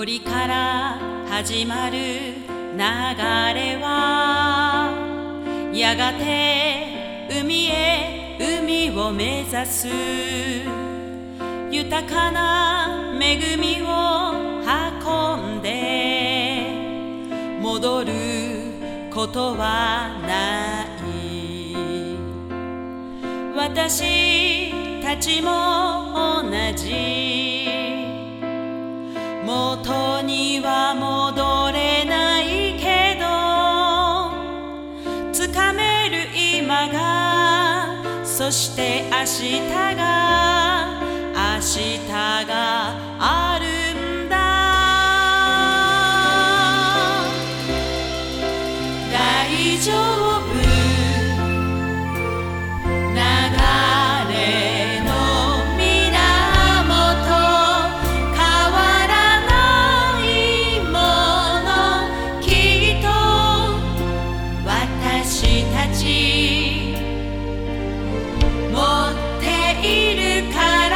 森から始まる流れはやがて海を目指す。豊かな恵みを運んで戻ることはない。私たちも同じ。元には戻れないけどつかめる今が、そして明日があるんだ。大丈夫、流れの源、変わらないもの、きっと私たち持っているから。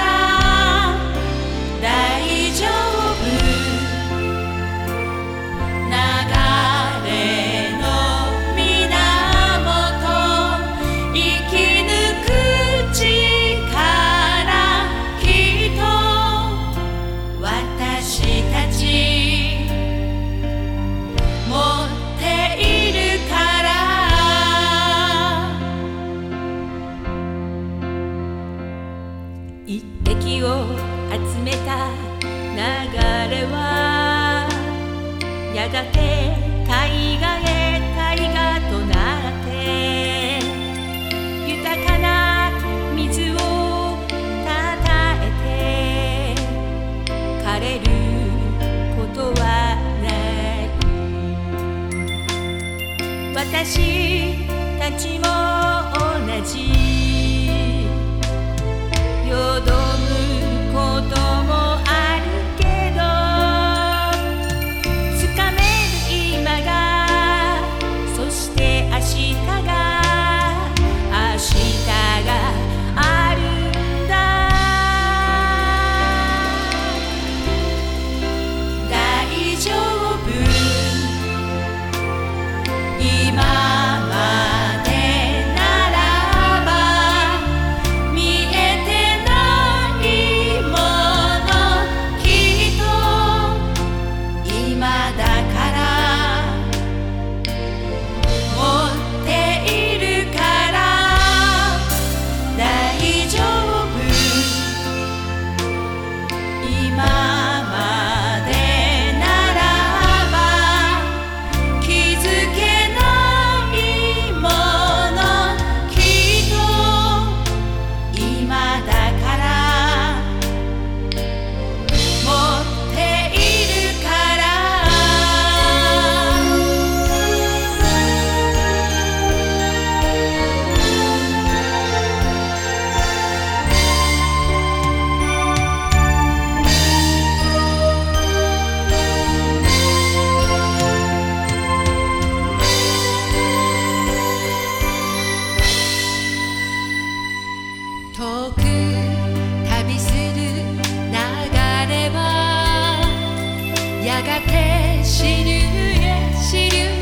一滴を集めた流れはやがて大河となって豊かな水をたたえて枯れることはない。私たちも同じ。よどむこともあるけどつかめる今が、そして明日があるんだ。大丈夫、今まで遠く旅する流れはやがて知るへ